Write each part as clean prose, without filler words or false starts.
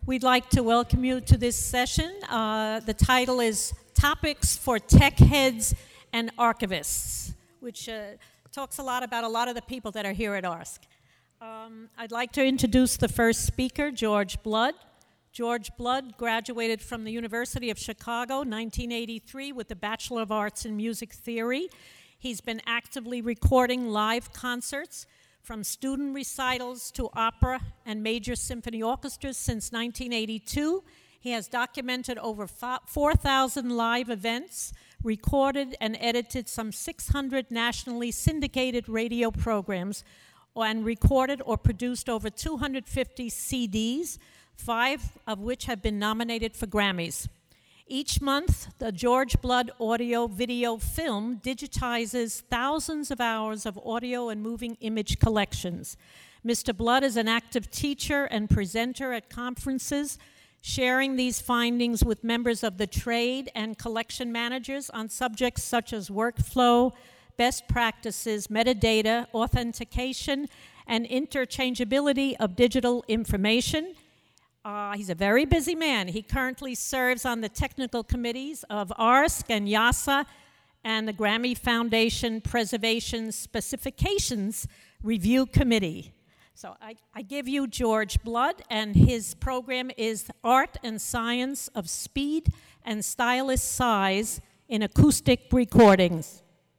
We'd like to welcome you to this session. The title is Topics for Tech Heads and Archivists, which talks a lot about a lot of the people that are here at ARSC. I'd like to introduce the first speaker, George Blood. George Blood graduated from the University of Chicago, 1983, with a Bachelor of Arts in Music Theory. He's been actively recording live concerts from student recitals to opera and major symphony orchestras since 1982. He has documented over 4,000 live events, recorded and edited some 600 nationally syndicated radio programs, and recorded or produced over 250 CDs, 5 of which have been nominated for Grammys. Each month, the George Blood Audio Video Film digitizes thousands of hours of audio and moving image collections. Mr. Blood is an active teacher and presenter at conferences, sharing these findings with members of the trade and collection managers on subjects such as workflow, best practices, metadata, authentication, and interchangeability of digital information. He's a very busy man. He currently serves on the technical committees of ARSC and YASA and the Grammy Foundation Preservation Specifications Review Committee. So I give you George Blood, and his program is Art and Science of Speed and Stylus Size in Acoustic Recordings.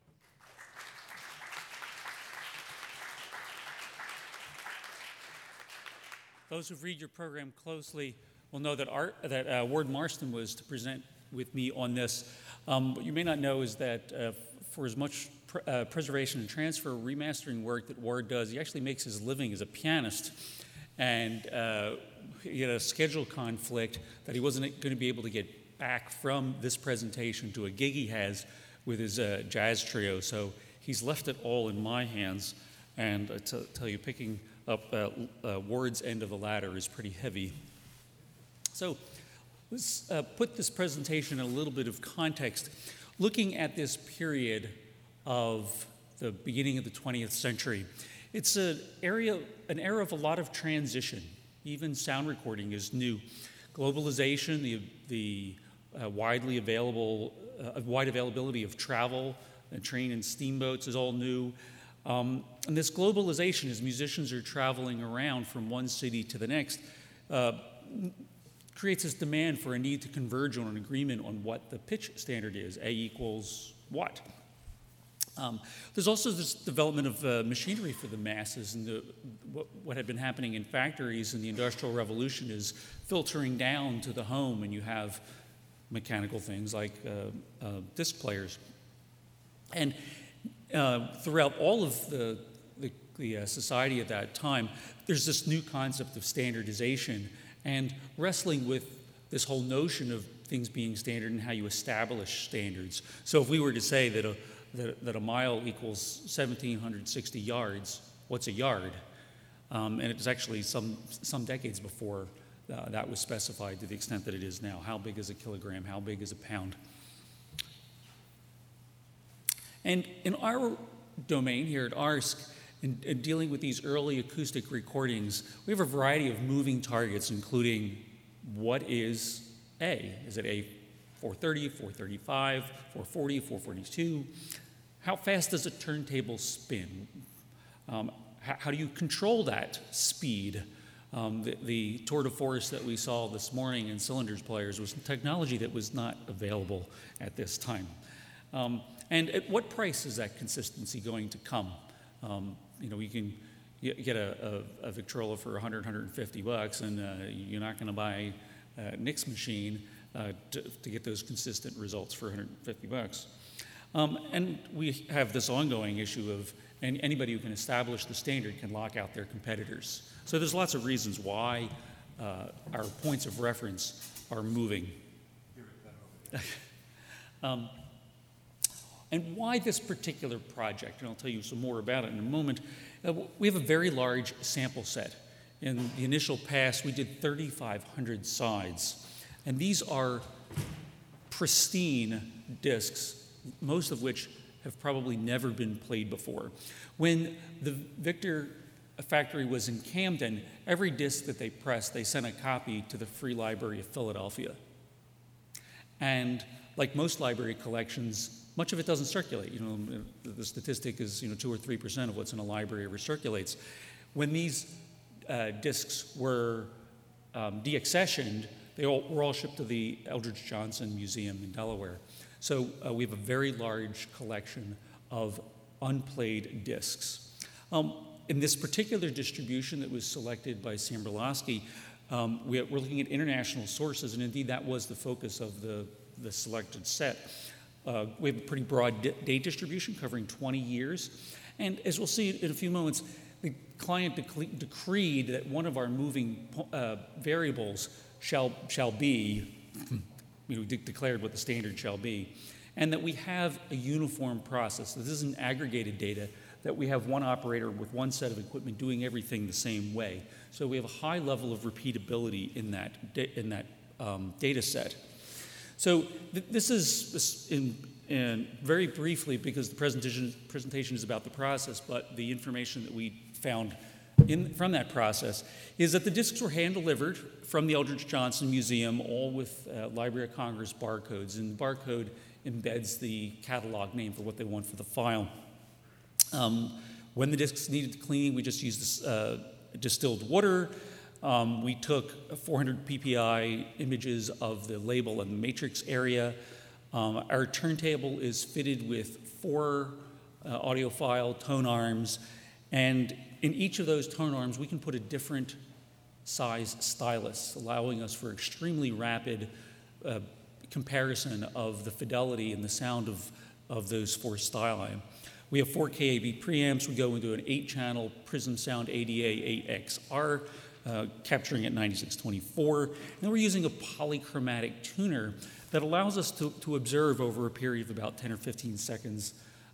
Those who read your program closely will know that Ward Marston was to present with me on this. What you may not know is that for as much preservation and transfer remastering work that Ward does, he actually makes his living as a pianist. And he had a schedule conflict that he wasn't going to be able to get back from this presentation to a gig he has with his jazz trio. So he's left it all in my hands. And I tell you, picking up Ward's end of the ladder is pretty heavy. So let's put this presentation in a little bit of context. Looking at this period of the beginning of the 20th century, it's an era of a lot of transition. Even sound recording is new. Globalization, the wide availability of travel, train and steamboats is all new. And this globalization, as musicians are traveling around from one city to the next, creates this demand for a need to converge on an agreement on what the pitch standard is, A equals what. There's also this development of machinery for the masses, and what had been happening in factories in the Industrial Revolution is filtering down to the home, and you have mechanical things like disc players. And throughout all of the society at that time, there's this new concept of standardization and wrestling with this whole notion of things being standard and how you establish standards. So if we were to say that a mile equals 1,760 yards, what's a yard? And it was actually some decades before that was specified to the extent that it is now. How big is a kilogram? How big is a pound? And in our domain here at ARSC, in dealing with these early acoustic recordings, we have a variety of moving targets, including what is A? Is it A 430, 435, 440, 442? How fast does a turntable spin? How do you control that speed? The tour de force that we saw this morning in cylinders players was technology that was not available at this time. And at what price is that consistency going to come? You can get a Victrola for $100-150, and you're not going to buy a Nix machine to get those consistent results for $150. And we have this ongoing issue of anybody who can establish the standard can lock out their competitors. So there's lots of reasons why our points of reference are moving. And why this particular project? And I'll tell you some more about it in a moment. We have a very large sample set. In the initial pass, we did 3,500 sides. And these are pristine discs, most of which have probably never been played before. When the Victor factory was in Camden, every disc that they pressed, they sent a copy to the Free Library of Philadelphia. And like most library collections, much of it doesn't circulate. You know, the statistic is 2 or 3% of what's in a library ever circulates. When these discs were deaccessioned, they were all shipped to the Eldridge Johnson Museum in Delaware. So we have a very large collection of unplayed discs. In this particular distribution that was selected by Sam Berlosky, we're looking at international sources, and indeed that was the focus of the selected set. We have a pretty broad date distribution covering 20 years, and as we'll see in a few moments, the client decreed that one of our moving variables shall be, declared what the standard shall be, and that we have a uniform process. This isn't aggregated data, that we have one operator with one set of equipment doing everything the same way. So we have a high level of repeatability in that data set. So this is in very briefly, because the presentation is about the process, but the information that we found from that process is that the discs were hand-delivered from the Eldridge Johnson Museum, all with Library of Congress barcodes, and the barcode embeds the catalog name for what they want for the file. When the discs needed cleaning, we just used distilled water. We took 400 ppi images of the label and the matrix area. Our turntable is fitted with 4 audiophile tone arms, and in each of those tone arms, we can put a different size stylus, allowing us for extremely rapid comparison of the fidelity and the sound of those 4 styli. We have 4 KAB preamps. We go into an 8-channel Prism Sound ADA 8XR, capturing at 9624. And then we're using a polychromatic tuner that allows us to observe over a period of about 10 or 15 seconds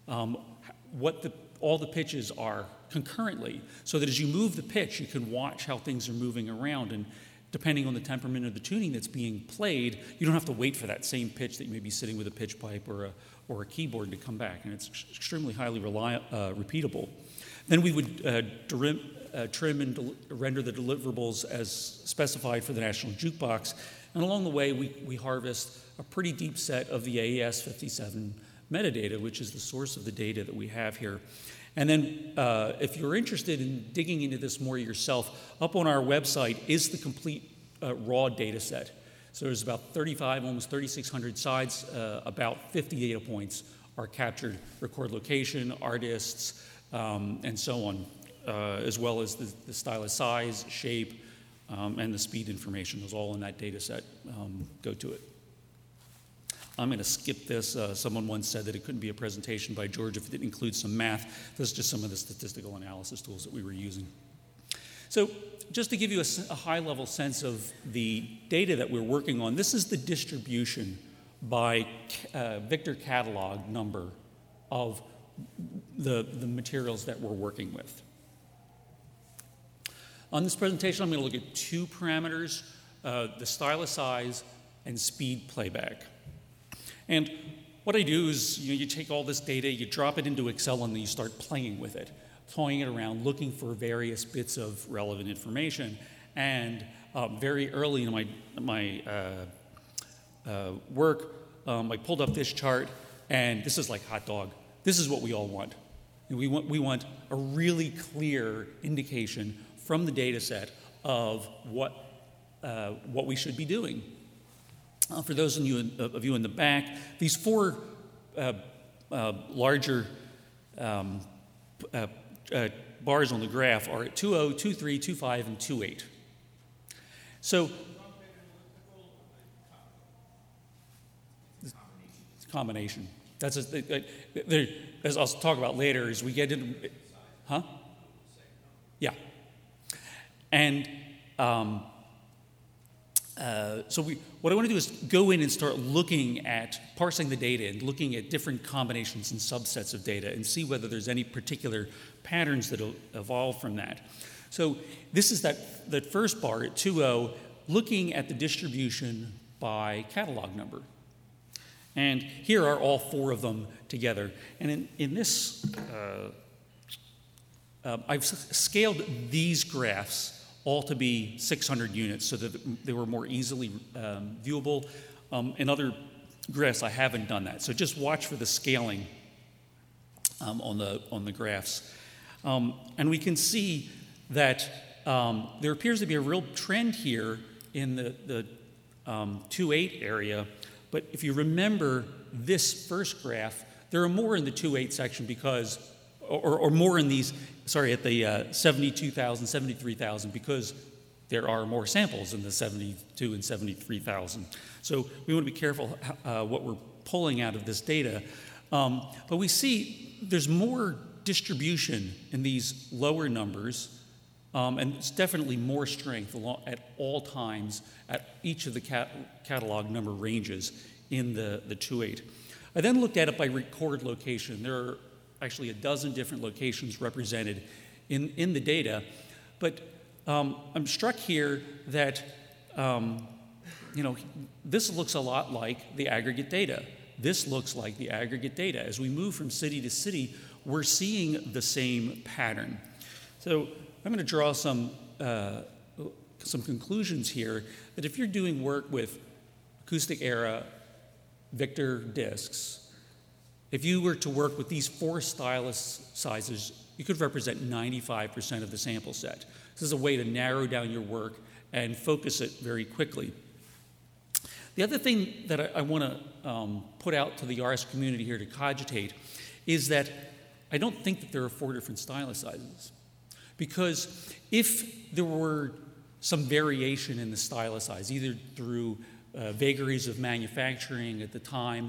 what all the pitches are concurrently, so that as you move the pitch, you can watch how things are moving around. And depending on the temperament of the tuning that's being played, you don't have to wait for that same pitch that you may be sitting with a pitch pipe or a keyboard to come back, and it's extremely highly repeatable. Then we would trim and render the deliverables as specified for the National Jukebox, and along the way we harvest a pretty deep set of the AES 57 metadata, which is the source of the data that we have here. And then if you're interested in digging into this more yourself, up on our website is the complete raw data set. So there's about 35, almost 3,600 sides, about 50 data points are captured: record location, artists, and so on, as well as the stylus size, shape, and the speed information. Those all in that data set. Go to it. I'm going to skip this. Someone once said that it couldn't be a presentation by George if it didn't include some math. This is just some of the statistical analysis tools that we were using. So just to give you a high-level sense of the data that we're working on, this is the distribution by Victor catalog number of the materials that we're working with. On this presentation, I'm going to look at 2 parameters, the stylus size and speed playback. And what I do is, you take all this data, you drop it into Excel, and then you start playing with it, toying it around, looking for various bits of relevant information. And very early in my work, I pulled up this chart, and this is like hot dog. This is what we all want. And we want a really clear indication from the data set of what we should be doing. For those of you in the back, these 4 larger bars on the graph are at 2.0, 2.3, 2.5, and 2.8. So it's a combination. That's as I'll talk about later as we get into, yeah. And so what I want to do is go in and start looking at parsing the data and looking at different combinations and subsets of data and see whether there's any particular patterns that will evolve from that. So this is that first bar at 2.0, looking at the distribution by catalog number. And here are all 4 of them together. And in this I've scaled these graphs all to be 600 units so that they were more easily viewable. In other graphs, I haven't done that. So just watch for the scaling on the graphs. And we can see that there appears to be a real trend here in the 2.8 area. But if you remember this first graph, there are more in the 2.8 section because, or more in these, at the 72,000, 73,000, because there are more samples in the 72 and 73,000. So we want to be careful what we're pulling out of this data. But we see there's more distribution in these lower numbers, and it's definitely more strength at all times at each of the catalog number ranges in the 2.8. I then looked at it by record location. There are actually a dozen different locations represented in the data, but I'm struck here that this looks a lot like the aggregate data. This looks like the aggregate data. As we move from city to city, we're seeing the same pattern. So I'm going to draw some conclusions here that if you're doing work with acoustic era Victor discs, if you were to work with these 4 stylus sizes, you could represent 95% of the sample set. This is a way to narrow down your work and focus it very quickly. The other thing that I want to put out to the RS community here to cogitate is that I don't think that there are 4 different stylus sizes. Because if there were some variation in the stylus size, either through vagaries of manufacturing at the time,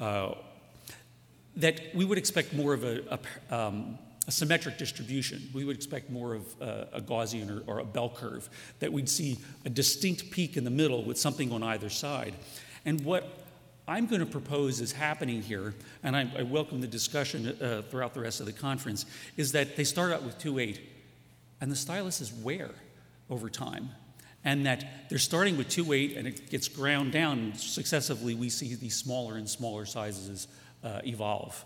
that we would expect more of a symmetric distribution. We would expect more of a Gaussian or a bell curve, that we'd see a distinct peak in the middle with something on either side. And what I'm going to propose is happening here, and I welcome the discussion throughout the rest of the conference, is that they start out with 2.8, and the stylus is wear over time. And that they're starting with 2.8 and it gets ground down, and successively we see these smaller and smaller sizes evolve.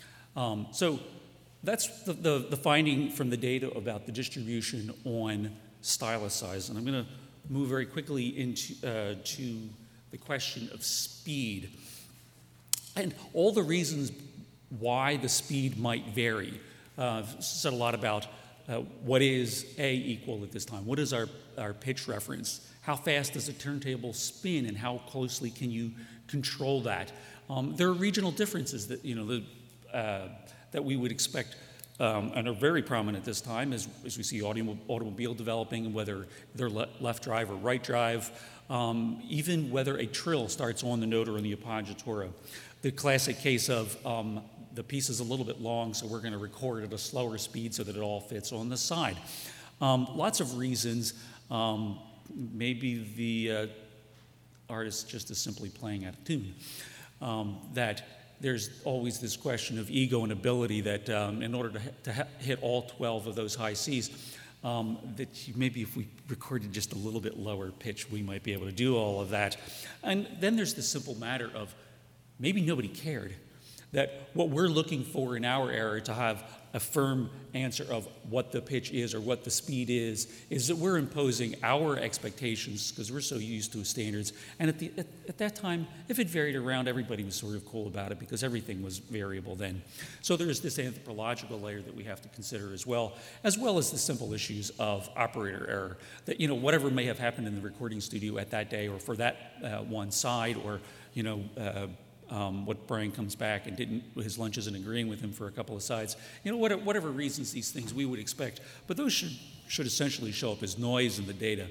So that's the finding from the data about the distribution on stylus size. And I'm going to move very quickly into to the question of speed. And all the reasons why the speed might vary. Said a lot about what is A equal at this time? What is our pitch reference? How fast does a turntable spin, and how closely can you control that? There are regional differences that that we would expect and are very prominent this time as we see automobile developing, and whether they're left drive or right drive, even whether a trill starts on the note or in the appoggiatura. The classic case of the piece is a little bit long, so we're going to record at a slower speed so that it all fits on the side. Lots of reasons. Maybe the artist just is simply playing out of tune. That there's always this question of ego and ability that in order to hit all 12 of those high Cs, that maybe if we recorded just a little bit lower pitch, we might be able to do all of that. And then there's the simple matter of maybe nobody cared. That what we're looking for in our era to have a firm answer of what the pitch is or what the speed is that we're imposing our expectations because we're so used to standards. And at that time, if it varied around, everybody was sort of cool about it because everything was variable then. So there's this anthropological layer that we have to consider as well as the simple issues of operator error. That, whatever may have happened in the recording studio at that day or for that one side, or, what Brian comes back and his lunch isn't agreeing with him for a couple of sides. Whatever reasons, these things we would expect, but those should essentially show up as noise in the data.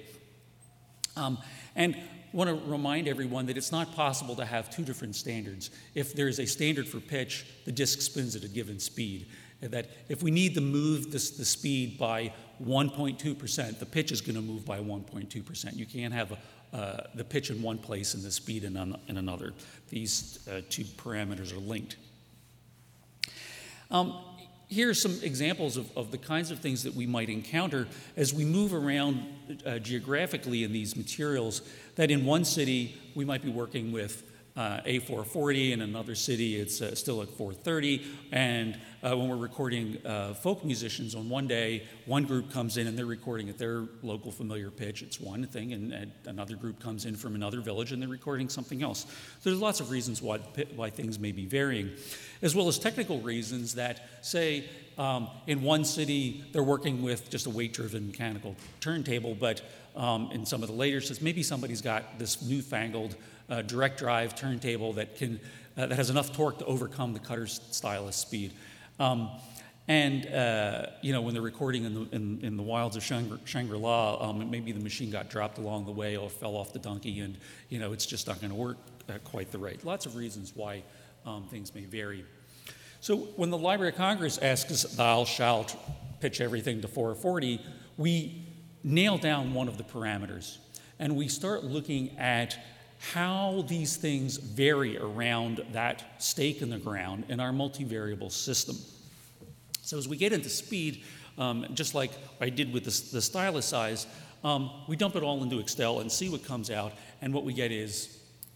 And want to remind everyone that it's not possible to have 2 different standards. If there's a standard for pitch, the disc spins at a given speed. That if we need to move the speed by 1.2%, the pitch is going to move by 1.2%. You can't have the pitch in one place and the speed in another. These 2 parameters are linked. Here are some examples of the kinds of things that we might encounter as we move around geographically in these materials, that in one city we might be working with A440, in another city it's still at 430, and when we're recording folk musicians, on one day, one group comes in and they're recording at their local familiar pitch. It's one thing, and another group comes in from another village and they're recording something else. So there's lots of reasons why things may be varying, as well as technical reasons that, say, in one city, they're working with just a weight-driven mechanical turntable, but in some of the later systems, maybe somebody's got this newfangled direct drive turntable that has enough torque to overcome the cutter's stylus speed. When they're recording in the wilds of Shangri-La, maybe the machine got dropped along the way or fell off the donkey, and it's just not going to work quite the right. Lots of reasons why things may vary. So when the Library of Congress asks us, "Thou shalt pitch everything to 440," we nail down one of the parameters, and we start looking at how these things vary around that stake in the ground in our multivariable system. So as we get into speed, just like I did with the stylus size, we dump it all into Excel and see what comes out, and what we get is,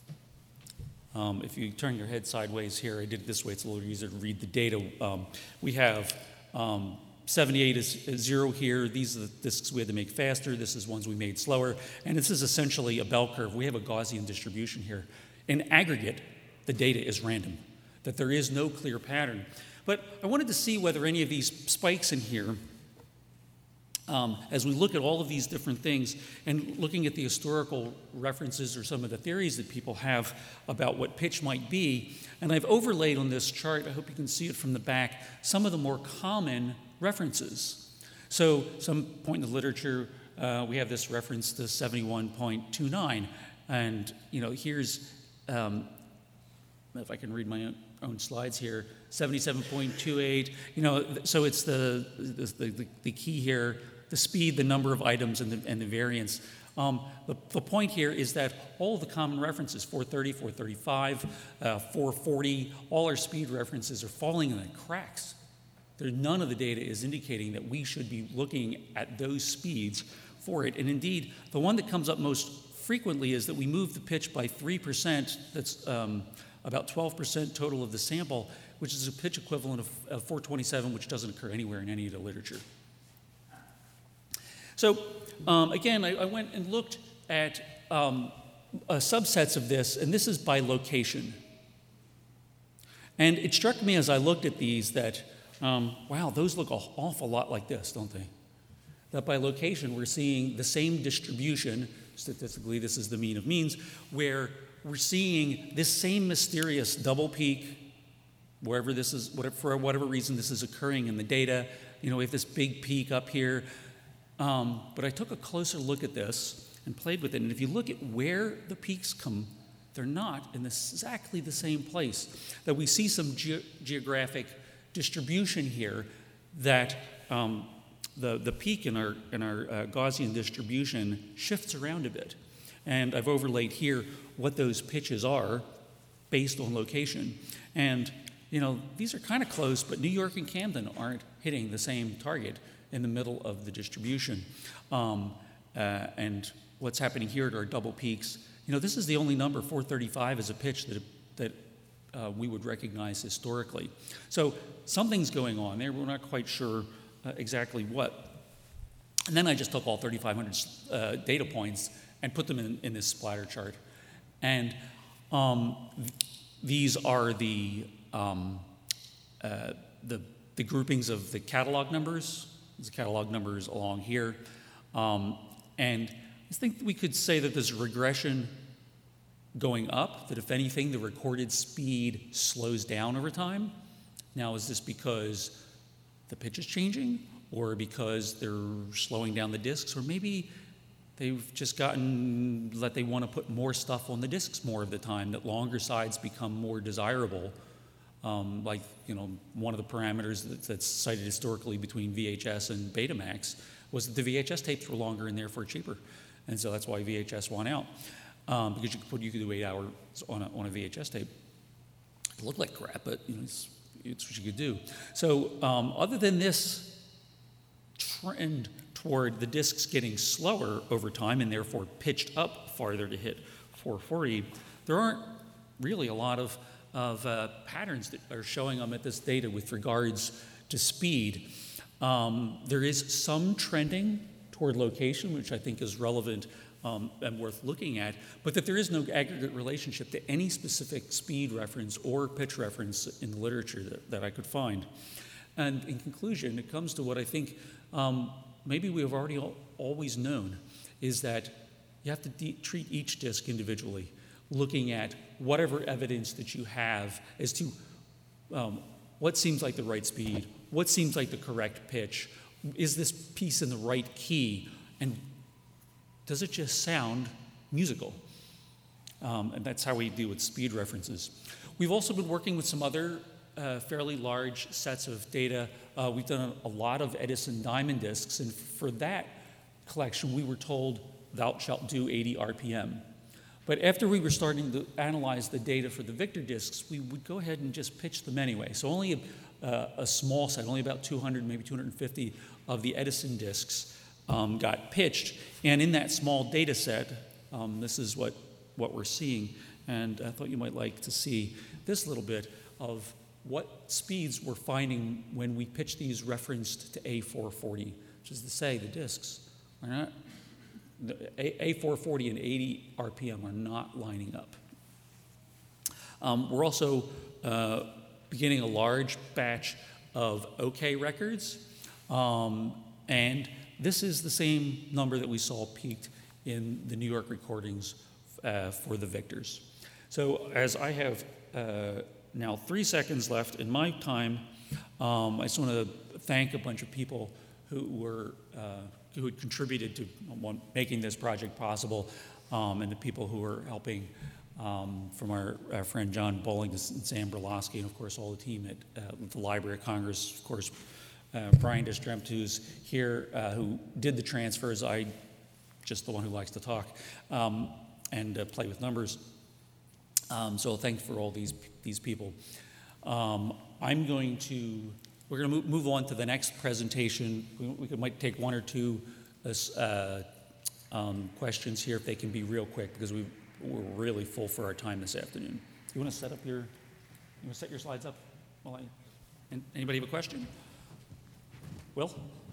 if you turn your head sideways here, I did it this way, it's a little easier to read the data. We have 78 is 0 here. These are the disks we had to make faster. This is ones we made slower. And this is essentially a bell curve. We have a Gaussian distribution here. In aggregate, the data is random, that there is no clear pattern. But I wanted to see whether any of these spikes in here, as we look at all of these different things and looking at the historical references or some of the theories that people have about what pitch might be, and I've overlaid on this chart, I hope you can see it from the back, some of the more common references. So some point in the literature, we have this reference to 71.29, and here's, if I can read my own slides here, 77.28. So it's the key here, the speed, the number of items, and the variance. The point here is that all of the common references, 430, 435, 440, all our speed references are falling in the cracks. None of the data is indicating that we should be looking at those speeds for it. And indeed, the one that comes up most frequently is that we move the pitch by 3%. That's about 12% total of the sample, which is a pitch equivalent of 427, which doesn't occur anywhere in any of the literature. So again, I went and looked at subsets of this, and this is by location. And it struck me as I looked at these that wow, those look an awful lot like this, don't they? That by location, we're seeing the same distribution, statistically this is the mean of means, where we're seeing this same mysterious double peak, wherever this is, for whatever reason this is occurring in the data. We have this big peak up here. But I took a closer look at this and played with it, and if you look at where the peaks come, they're not in exactly the same place. That we see some geographic distribution here, that the peak in our Gaussian distribution shifts around a bit. And I've overlaid here what those pitches are based on location. And these are kind of close, but New York and Camden aren't hitting the same target in the middle of the distribution. And what's happening here at our double peaks, this is the only number, 435, is a pitch that we would recognize historically. So something's going on there. We're not quite sure exactly what. And then I just took all 3,500 data points and put them in this splatter chart. And these are the groupings of the catalog numbers. There's catalog numbers along here. And I think we could say that there's a regression going up, that if anything, the recorded speed slows down over time. Now, is this because the pitch is changing, or because they're slowing down the disks, or maybe they've just gotten that they want to put more stuff on the disks more of the time, that longer sides become more desirable. Like, one of the parameters that's cited historically between VHS and Betamax was that the VHS tapes were longer and therefore cheaper. And so that's why VHS won out, because you could do 8 hours on a VHS tape. It looked like crap, but it's what you could do. So other than this trend toward the disks getting slower over time and therefore pitched up farther to hit 440, there aren't really a lot of patterns that are showing up at this data with regards to speed. There is some trending toward location, which I think is relevant and worth looking at, but that there is no aggregate relationship to any specific speed reference or pitch reference in the literature that I could find. And in conclusion, it comes to what I think maybe we have already always known, is that you have to treat each disc individually, looking at whatever evidence that you have as to what seems like the right speed, what seems like the correct pitch, is this piece in the right key, and does it just sound musical? And that's how we deal with speed references. We've also been working with some other fairly large sets of data. We've done a lot of Edison diamond discs, and for that collection, we were told, thou shalt do 80 RPM. But after we were starting to analyze the data for the Victor discs, we would go ahead and just pitch them anyway. So only a small set, only about 200, maybe 250 of the Edison discs got pitched. And in that small data set, this is what we're seeing. And I thought you might like to see this little bit of what speeds we're finding when we pitch these referenced to A440, which is to say the discs are not, A440 and 80 RPM are not lining up. We're also beginning a large batch of OK records, and this is the same number that we saw peaked in the New York recordings for the Victors. So as I have now 3 seconds left in my time, I just want to thank a bunch of people who had contributed to making this project possible, and the people who are helping, from our friend John Bowling and Sam Berlosky, and of course all the team at the Library of Congress, of course Brian Destrempt, who's here, who did the transfers. I just the one who likes to talk and play with numbers. So thanks for all these people. We're going to move on to the next presentation. We might take 1 or 2 questions here if they can be real quick, because we're really full for our time this afternoon. You want to set your slides up? Anybody have a question? Will?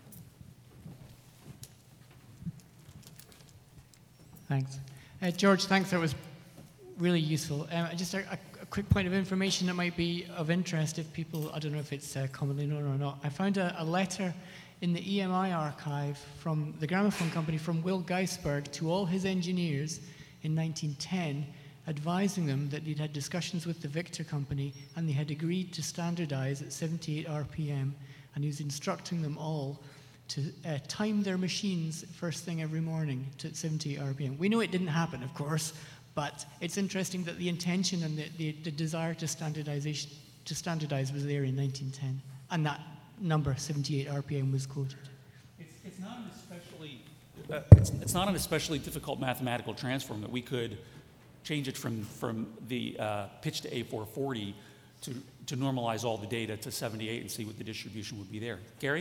Thanks. George, thanks. That was really useful. Just a quick point of information that might be of interest if people, I don't know if it's commonly known or not. I found a letter in the EMI archive from the Gramophone Company from Will Geisberg to all his engineers in 1910, advising them that he'd had discussions with the Victor Company and they had agreed to standardize at 78 RPM, and he was instructing them all to time their machines first thing every morning to 78 RPM. We know it didn't happen, of course, but it's interesting that the intention and the desire to standardize was there in 1910, and that number 78 RPM was quoted. It's not an especially it's not an especially difficult mathematical transform that we could change it from the pitch to A440 to normalize all the data to 78 and see what the distribution would be there. Gary?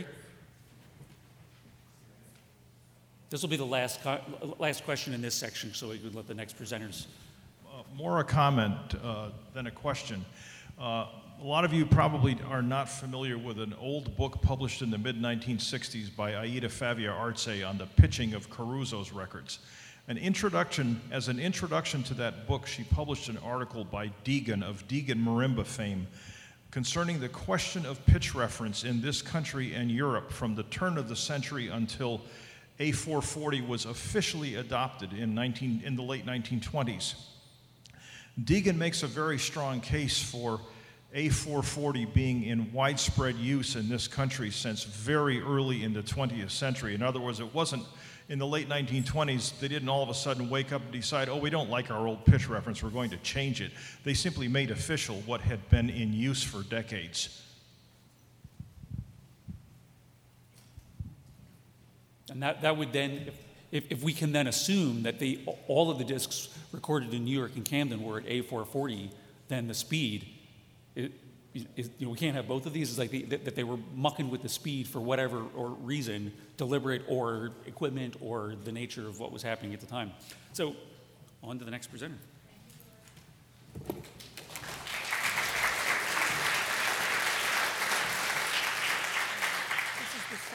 This will be the last question in this section, so we can let the next presenters. More a comment than a question. A lot of you probably are not familiar with an old book published in the mid-1960s by Aida Favia Arce on the pitching of Caruso's records. As an introduction to that book, she published an article by Deegan of Deegan Marimba fame concerning the question of pitch reference in this country and Europe from the turn of the century until A440 was officially adopted in the late 1920s. Deegan makes a very strong case for A440 being in widespread use in this country since very early in the 20th century. In other words, it wasn't in the late 1920s, they didn't all of a sudden wake up and decide, oh, we don't like our old pitch reference, we're going to change it. They simply made official what had been in use for decades. And that would then, if we can then assume that all of the discs recorded in New York and Camden were at A440, then the speed, we can't have both of these. It's like that they were mucking with the speed for whatever or reason, deliberate or equipment or the nature of what was happening at the time. So, on to the next presenter.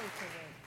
pray for you.